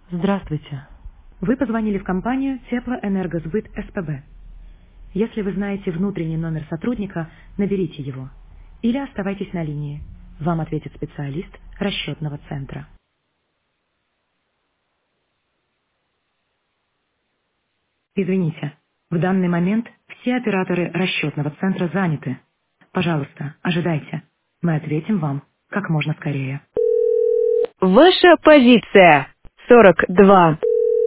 Здравствуйте. Вы позвонили в компанию Теплоэнергосбыт СПБ. Если вы знаете внутренний номер сотрудника, наберите его. Или оставайтесь на линии. Вам ответит специалист расчетного центра. Извините, в данный момент все операторы расчетного центра заняты. Пожалуйста, ожидайте. Мы ответим вам как можно скорее. Ваша позиция 42.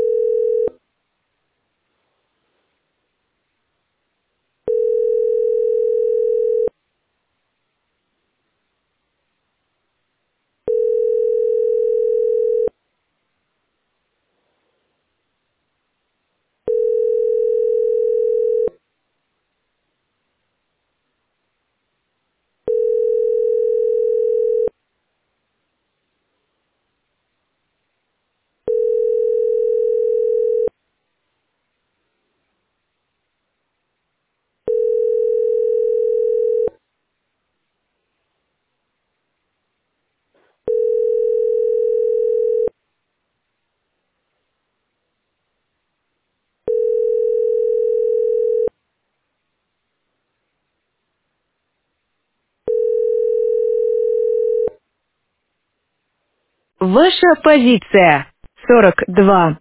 Ваша позиция 42.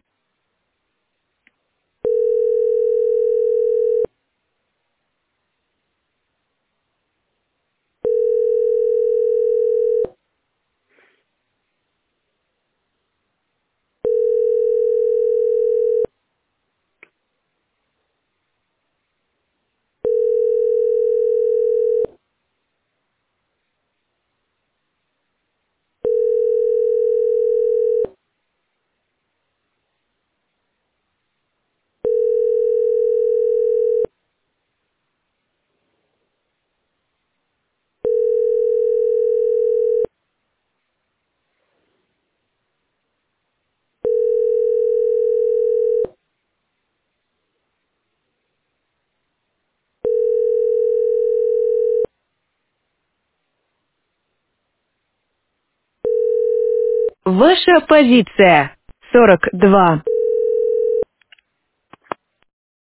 Ваша позиция 42.